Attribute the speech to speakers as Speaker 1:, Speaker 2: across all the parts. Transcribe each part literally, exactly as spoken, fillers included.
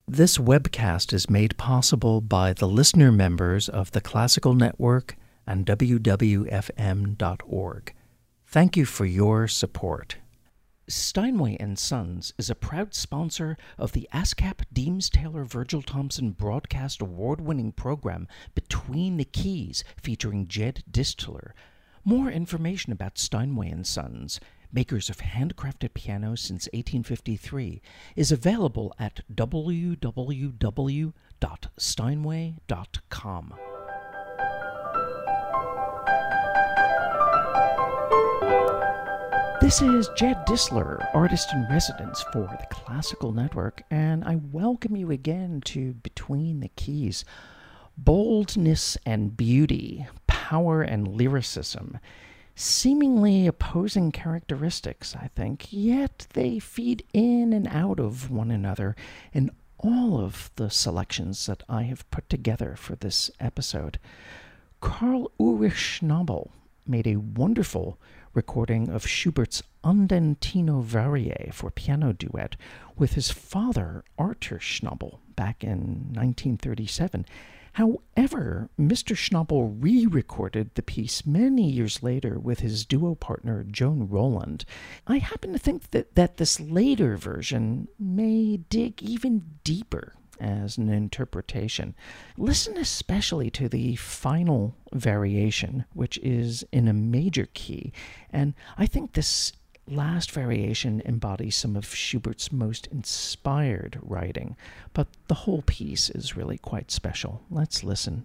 Speaker 1: This webcast is made possible by the listener members of the Classical Network and W W F M dot org. Thank you for your support. Steinway and Sons is a proud sponsor of the ASCAP Deems Taylor Virgil Thompson broadcast award-winning program Between the Keys, featuring Jed Distler. More information about Steinway and Sons, makers of handcrafted pianos since eighteen fifty-three, is available at w w w dot steinway dot com. This is Jed Distler, artist in residence for the Classical Network, and I welcome you again to Between the Keys. Boldness and beauty, power and lyricism, seemingly opposing characteristics, I think, yet they feed in and out of one another in all of the selections that I have put together for this episode. Karl Ulrich Schnabel made a wonderful recording of Schubert's Andantino Varie for piano duet with his father, Arthur Schnabel, back in nineteen thirty-seven. However, Mister Schnabel re-recorded the piece many years later with his duo partner, Joan Roland. I happen to think that, that this later version may dig even deeper as an interpretation. Listen especially to the final variation, which is in a major key, and I think this last variation embodies some of Schubert's most inspired writing, but the whole piece is really quite special. Let's listen.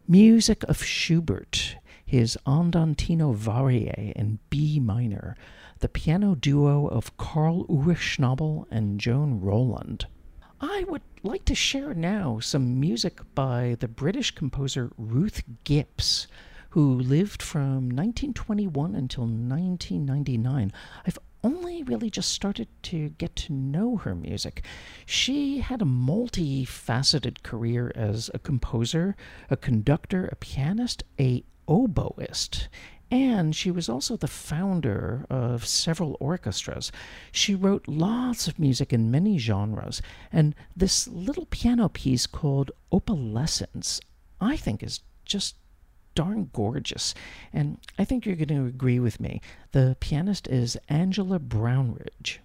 Speaker 1: Music of Schubert, his Andantino Varie in B minor, the piano duo of Karl Ulrich Schnabel and Joan Roland. I would like to share now some music by the British composer Ruth Gibbs, who lived from nineteen twenty-one until nineteen ninety-nine. I've only really just started to get to know her music. She had a multifaceted career as a composer, a conductor, a pianist, a oboist, and she was also the founder of several orchestras. She wrote lots of music in many genres, and this little piano piece called Opalescence, I think, is just darn gorgeous, and I think you're going to agree with me. The pianist is Angela Brownridge.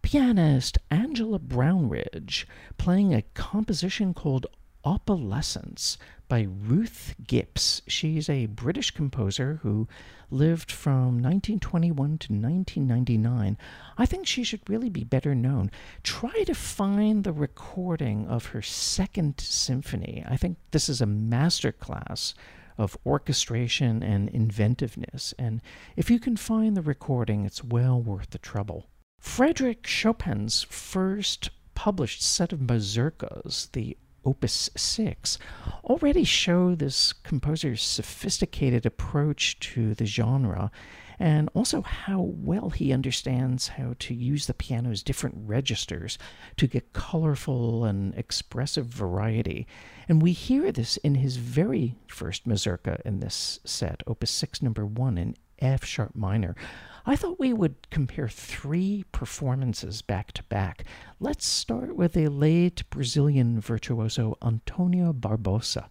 Speaker 1: pianist Angela Brownridge playing a composition called Opalescence by Ruth Gips. She's a British composer who lived from nineteen twenty-one to nineteen ninety-nine. I think she should really be better known. Try to find the recording of her Second Symphony. I think this is a masterclass of orchestration and inventiveness, and if you can find the recording, it's well worth the trouble. Frédéric Chopin's first published set of mazurkas, the Opus six, already show this composer's sophisticated approach to the genre, and also how well he understands how to use the piano's different registers to get colorful and expressive variety. And we hear this in his very first mazurka in this set, Opus six number one in F sharp minor. I thought we would compare three performances back to back. Let's start with a late Brazilian virtuoso, Antonio Barbosa.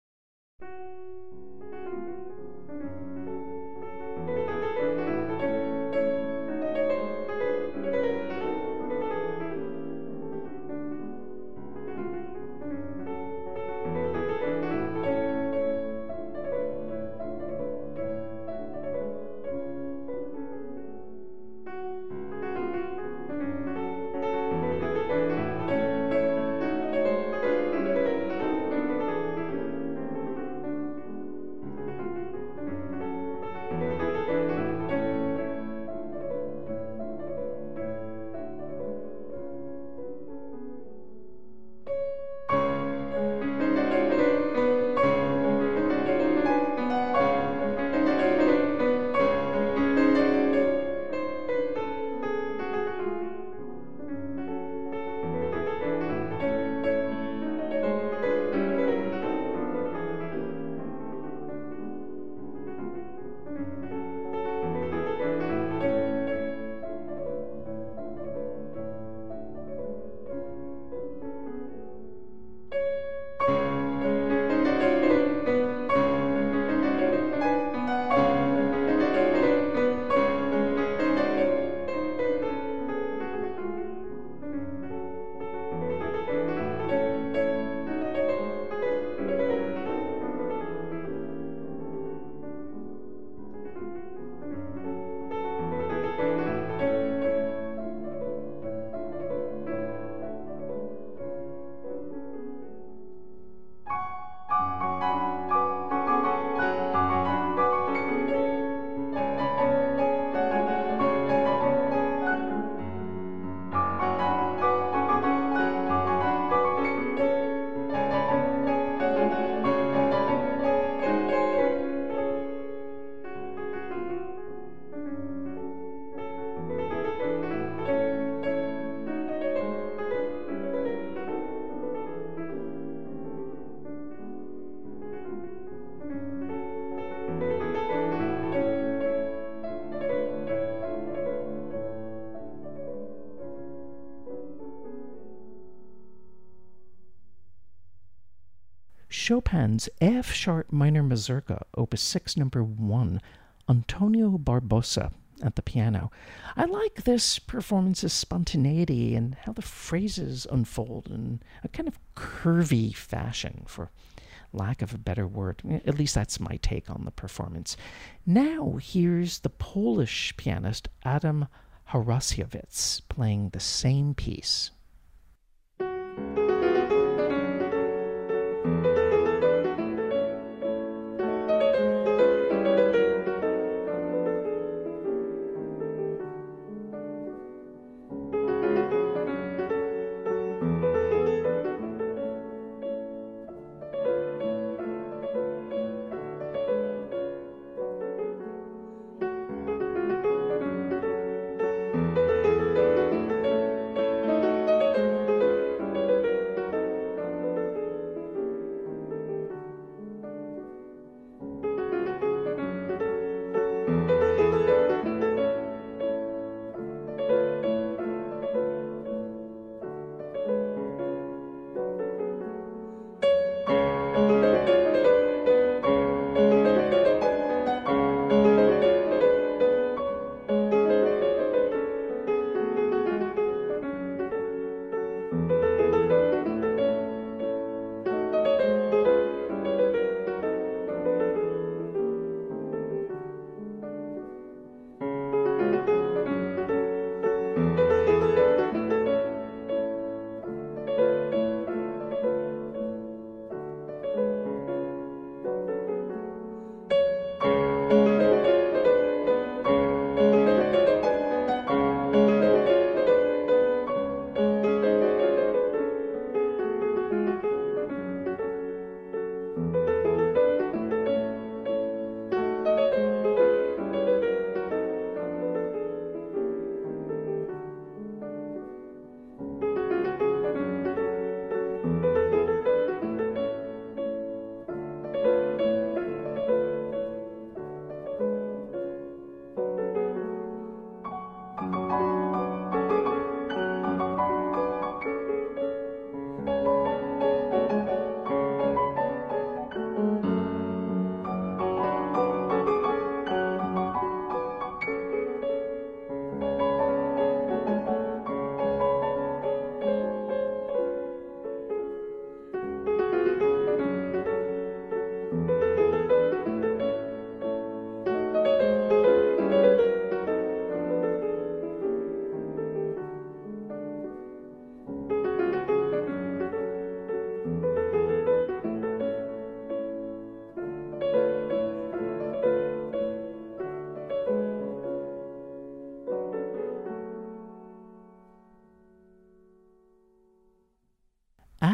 Speaker 1: Chopin's F sharp minor mazurka, Opus six number one, Antonio Barbosa at the piano. I like this performance's spontaneity and how the phrases unfold in a kind of curvy fashion, for lack of a better word. At least that's my take on the performance. Now here's the Polish pianist Adam Harasiewicz playing the same piece.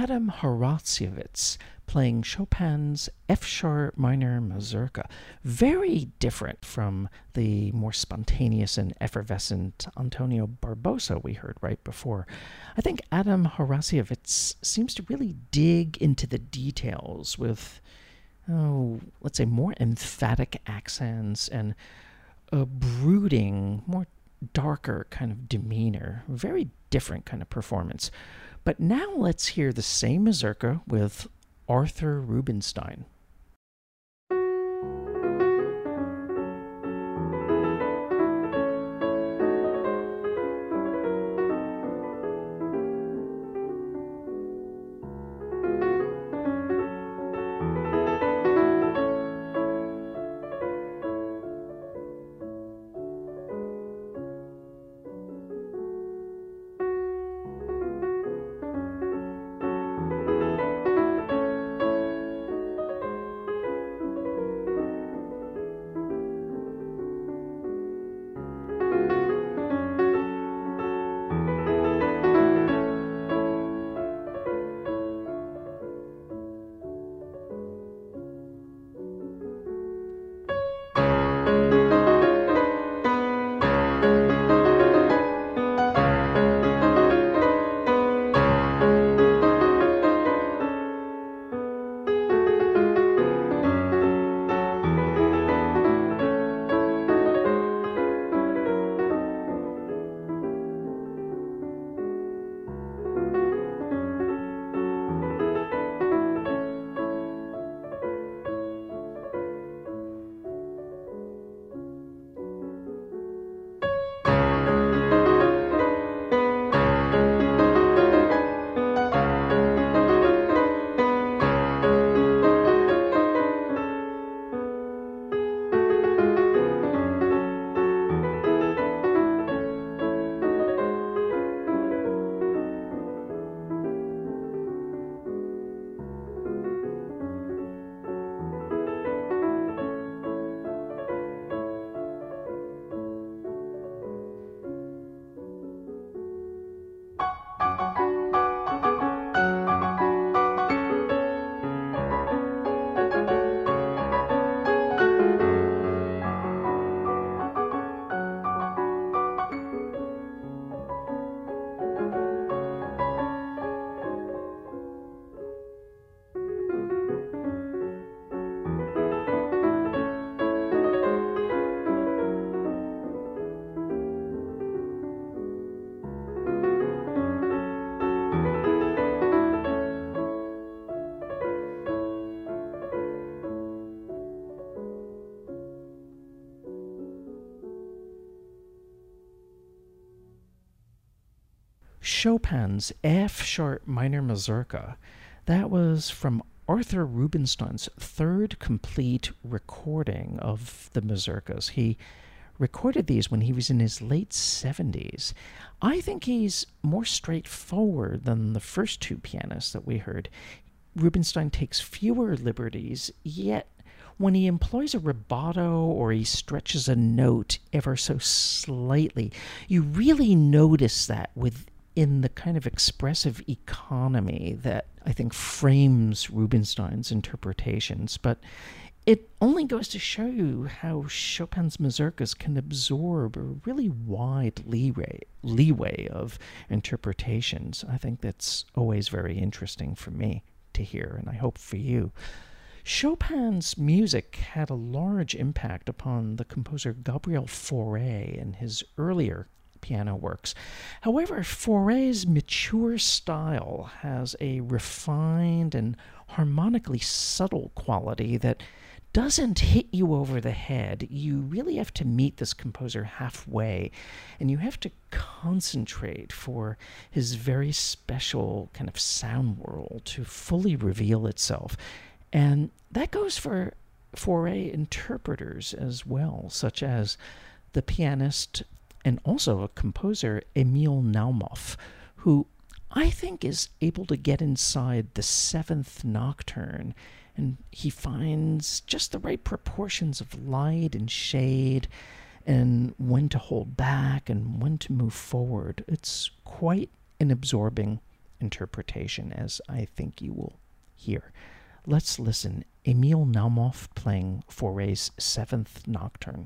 Speaker 1: Adam Horaciewicz playing Chopin's F-sharp minor mazurka. Very different from the more spontaneous and effervescent Antonio Barbosa we heard right before. I think Adam Horaciewicz seems to really dig into the details with, oh, let's say, more emphatic accents and a brooding, more darker kind of demeanor. Very different kind of performance. But now let's hear the same mazurka with Arthur Rubinstein. Chopin's F-sharp minor mazurka. That was from Arthur Rubinstein's third complete recording of the mazurkas. He recorded these when he was in his late seventies. I think he's more straightforward than the first two pianists that we heard. Rubinstein takes fewer liberties, yet when he employs a rubato or he stretches a note ever so slightly, you really notice that within the kind of expressive economy that I think frames Rubinstein's interpretations. But it only goes to show you how Chopin's mazurkas can absorb a really wide leeway, leeway of interpretations. I think that's always very interesting for me to hear, and I hope for you. Chopin's music had a large impact upon the composer Gabriel Fauré in his earlier piano works. However, Fauré's mature style has a refined and harmonically subtle quality that doesn't hit you over the head. You really have to meet this composer halfway, and you have to concentrate for his very special kind of sound world to fully reveal itself. And that goes for Fauré interpreters as well, such as the pianist and also a composer, Emil Naumov, who I think is able to get inside the seventh nocturne, and he finds just the right proportions of light and shade and when to hold back and when to move forward. It's quite an absorbing interpretation, as I think you will hear. Let's listen. Emil Naumov playing Fauré's Seventh Nocturne.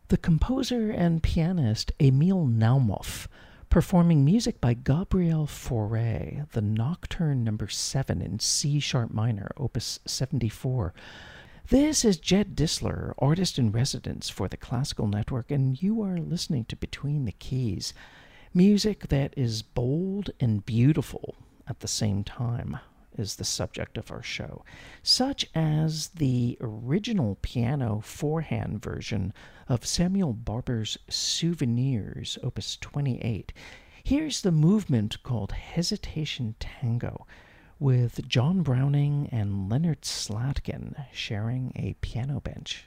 Speaker 1: The composer and pianist Emil Naumov, performing music by Gabriel Fauré, the Nocturne number seven in C sharp minor, opus seventy-four. This is Jed Disler, artist in residence for the Classical Network, and you are listening to Between the Keys, music that is bold and beautiful at the same time is the subject of our show, such as the original piano four-hand version of Samuel Barber's Souvenirs, opus twenty-eight. Here's the movement called Hesitation Tango, with John Browning and Leonard Slatkin sharing a piano bench.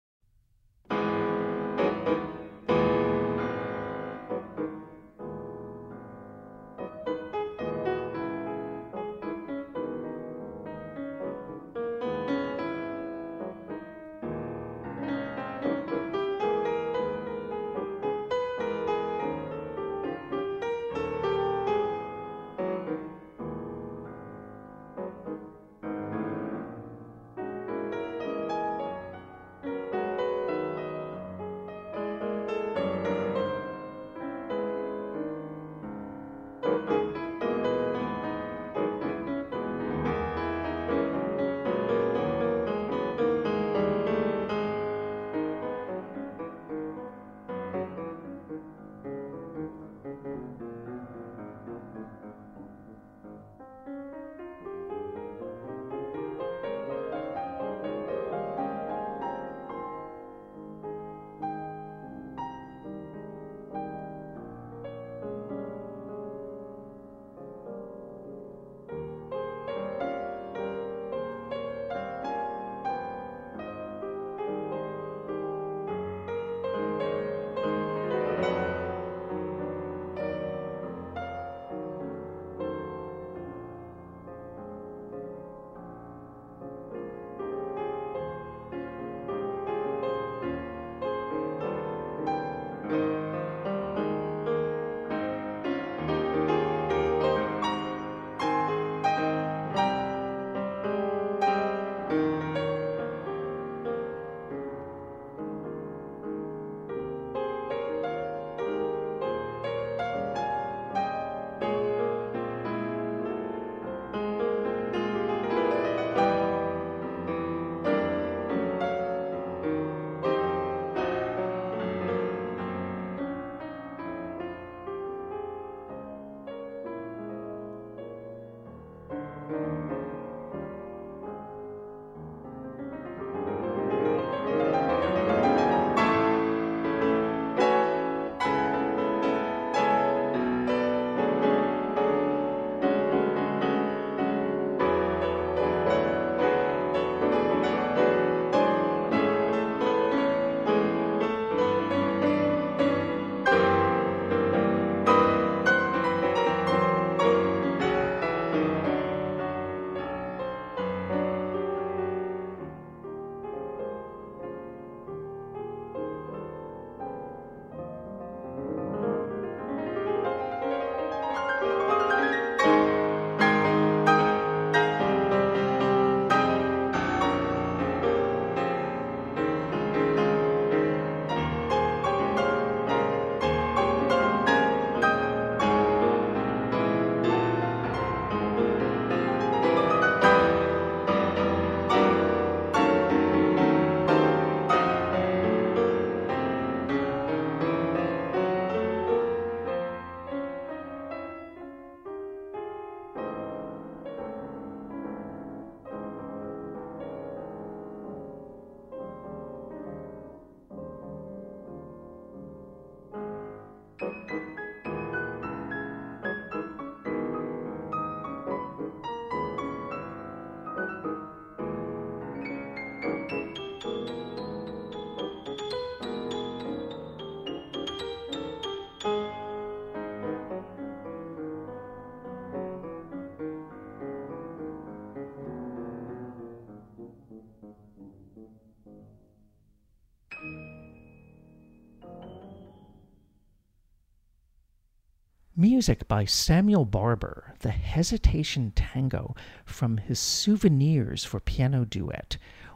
Speaker 1: Music by Samuel Barber, the Hesitation Tango from his Souvenirs for Piano Duet,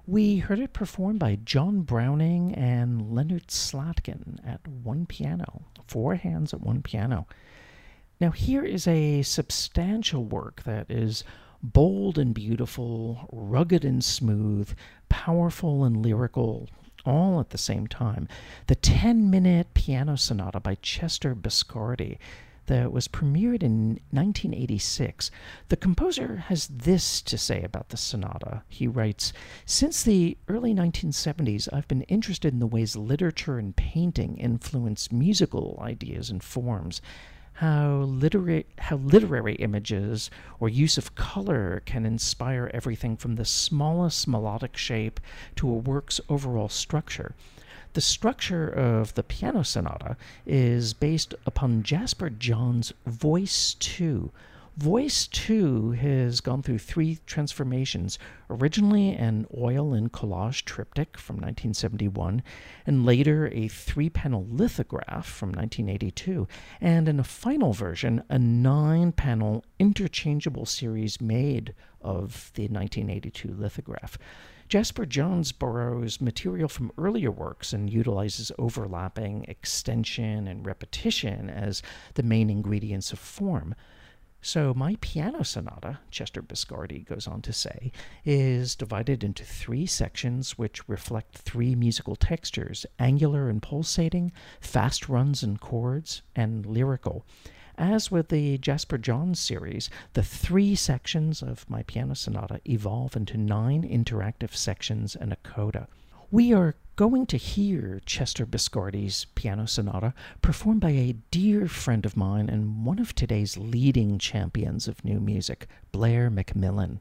Speaker 1: We heard it performed by John Browning and Leonard Slatkin at one piano, four hands at one piano. Now, here is a substantial work that is bold and beautiful, rugged and smooth, powerful and lyrical, all at the same time. The ten-minute piano sonata by Chester Biscardi that was premiered in nineteen eighty-six. The composer has this to say about the sonata. He writes, "Since the early nineteen seventies, I've been interested in the ways literature and painting influence musical ideas and forms. How literary, how literary images or use of color can inspire everything from the smallest melodic shape to a work's overall structure. The structure of the piano sonata is based upon Jasper Johns' Voice two. Voice two has gone through three transformations, originally an oil and collage triptych from nineteen seventy-one, and later a three-panel lithograph from nineteen eighty-two, and in a final version, a nine-panel interchangeable series made of the nineteen eighty-two lithograph. Jasper Johns borrows material from earlier works and utilizes overlapping, extension, and repetition as the main ingredients of form. So my piano sonata, Chester Biscardi goes on to say, is divided into three sections which reflect three musical textures: angular and pulsating, fast runs and chords, and lyrical. As with the Jasper Johns series, the three sections of my piano sonata evolve into nine interactive sections and a coda. We are going to hear Chester Biscardi's piano sonata performed by a dear friend of mine and one of today's leading champions of new music, Blair McMillan.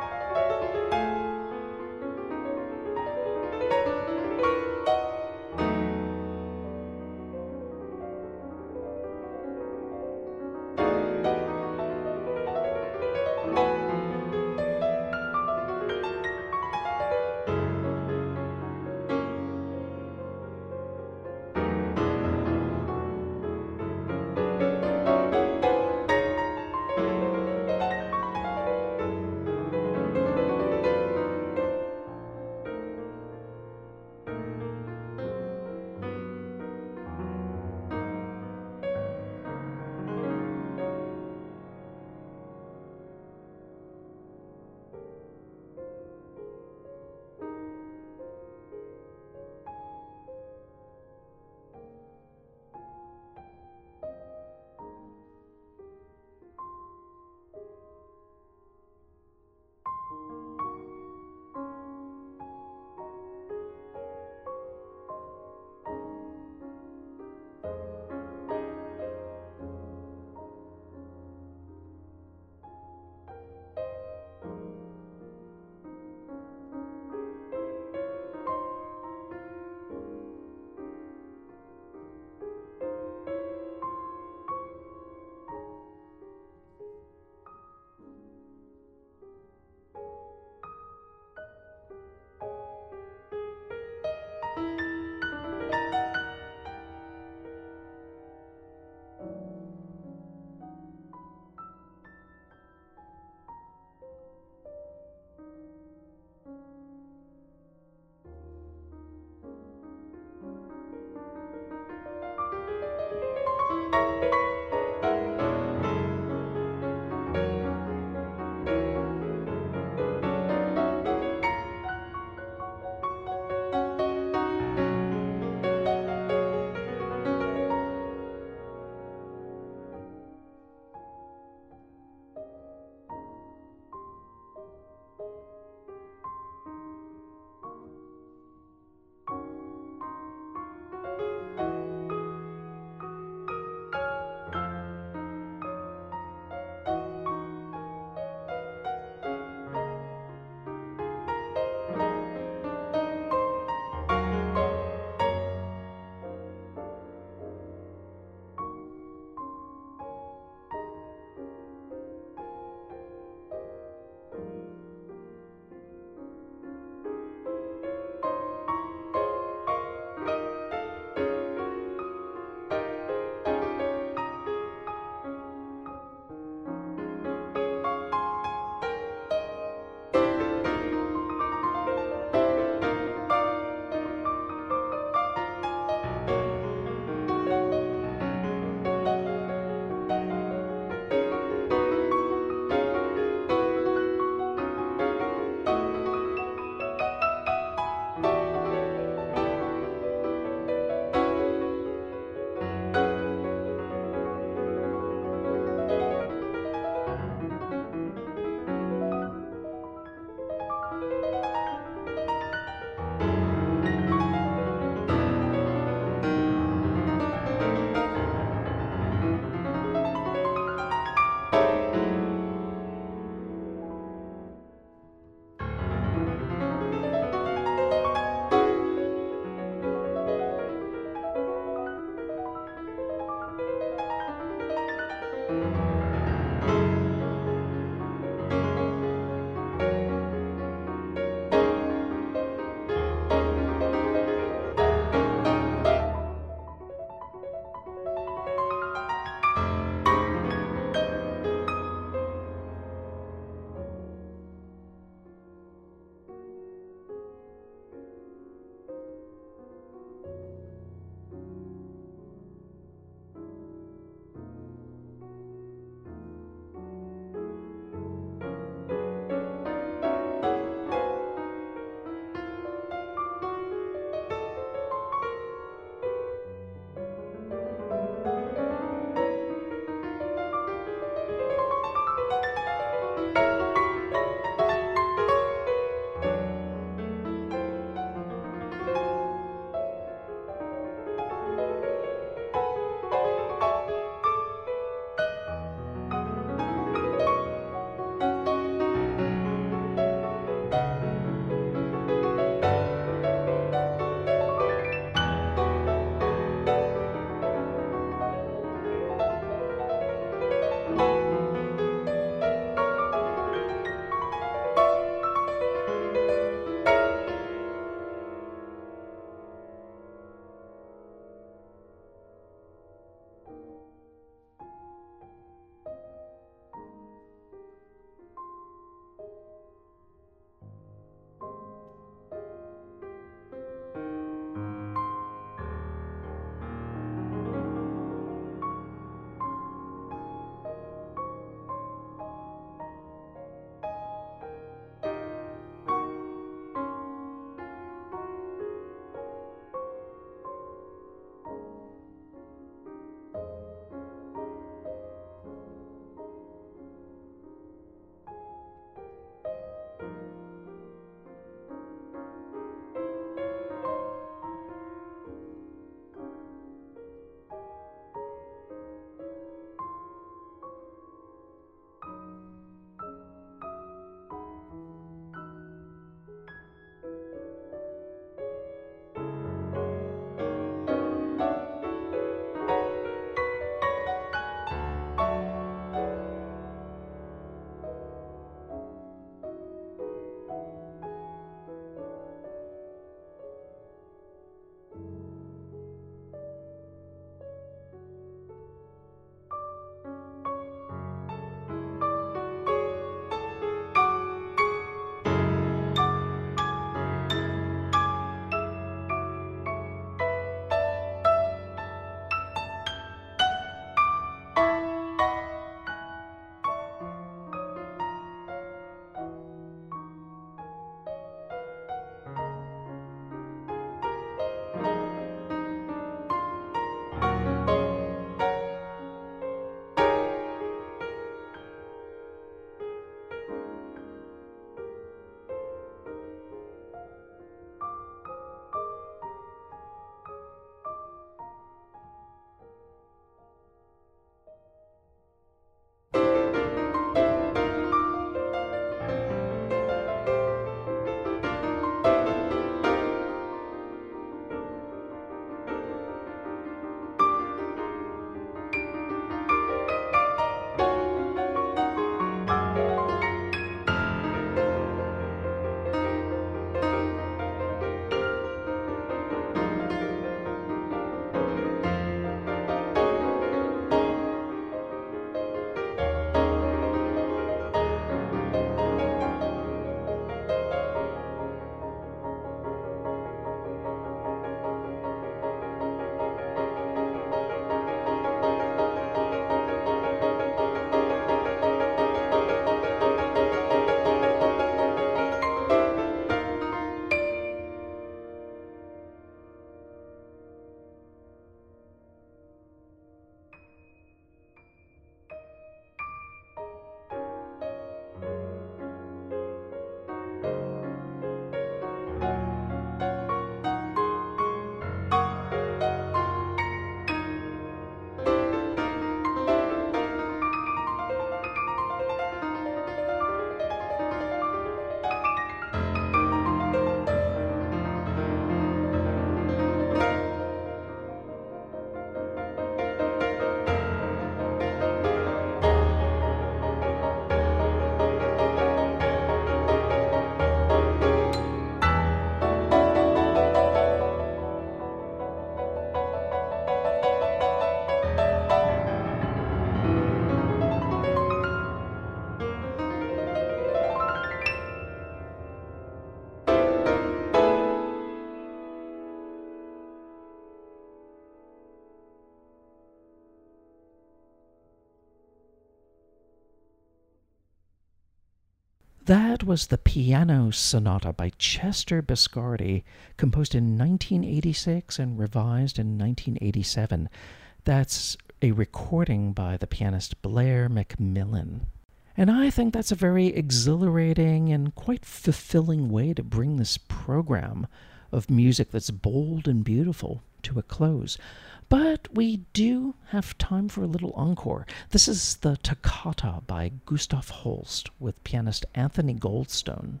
Speaker 1: That was the Piano Sonata by Chester Biscardi, composed in nineteen eighty-six and revised in nineteen eighty-seven. That's a recording by the pianist Blair Macmillan. And I think that's a very exhilarating and quite fulfilling way to bring this program of music that's bold and beautiful to a close. But we do have time for a little encore. This is the Toccata by Gustav Holst with pianist Anthony Goldstone.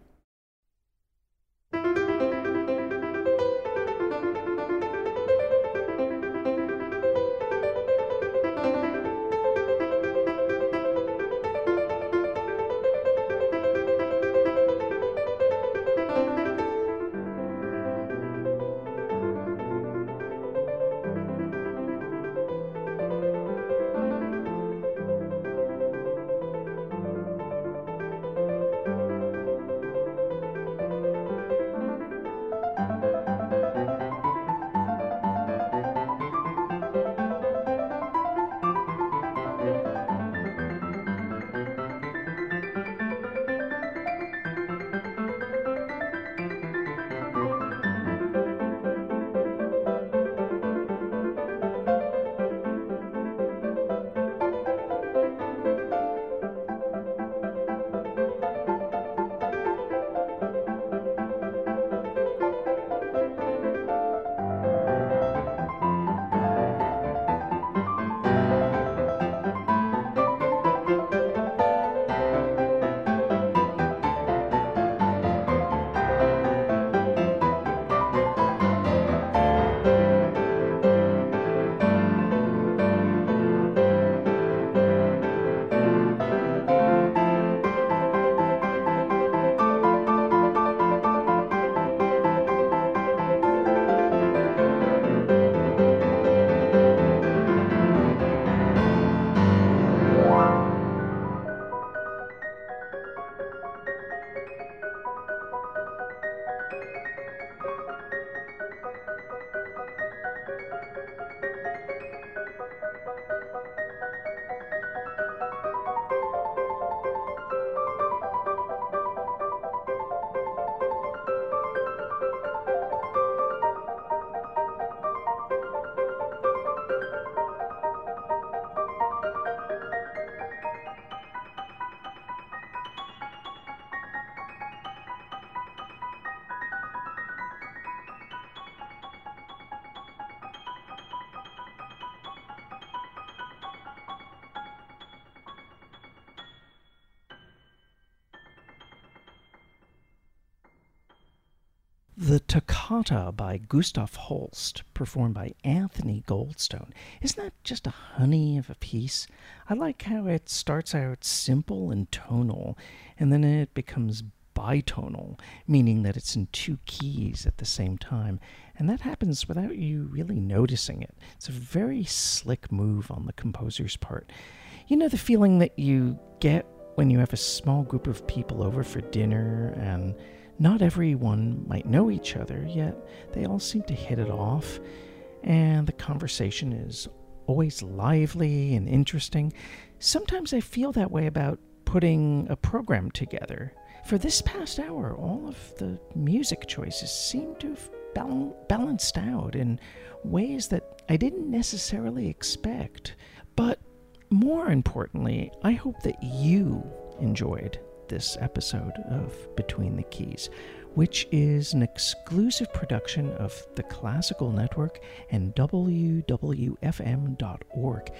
Speaker 1: The Toccata by Gustav Holst, performed by Anthony Goldstone. Isn't that just a honey of a piece? I like how it starts out simple and tonal, and then it becomes bitonal, meaning that it's in two keys at the same time. And that happens without you really noticing it. It's a very slick move on the composer's part. You know the feeling that you get when you have a small group of people over for dinner and not everyone might know each other, yet they all seem to hit it off, and the conversation is always lively and interesting. Sometimes I feel that way about putting a program together. For this past hour, all of the music choices seem to have bal- balanced out in ways that I didn't necessarily expect. But more importantly, I hope that you enjoyed this episode of Between the Keys, which is an exclusive production of the Classical Network and W W F M dot org.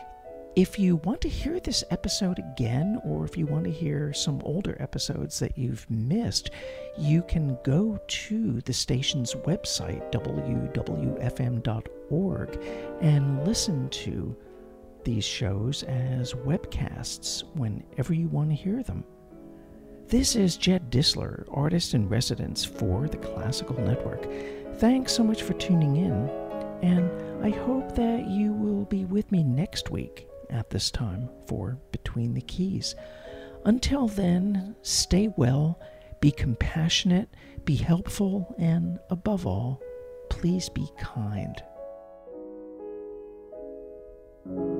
Speaker 1: If you want to hear this episode again, or if you want to hear some older episodes that you've missed, you can go to the station's website, W W F M dot org, and listen to these shows as webcasts whenever you want to hear them. This is Jed Disler, artist in residence for the Classical Network. Thanks so much for tuning in, and I hope that you will be with me next week at this time for Between the Keys. Until then, stay well, be compassionate, be helpful, and above all, please be kind.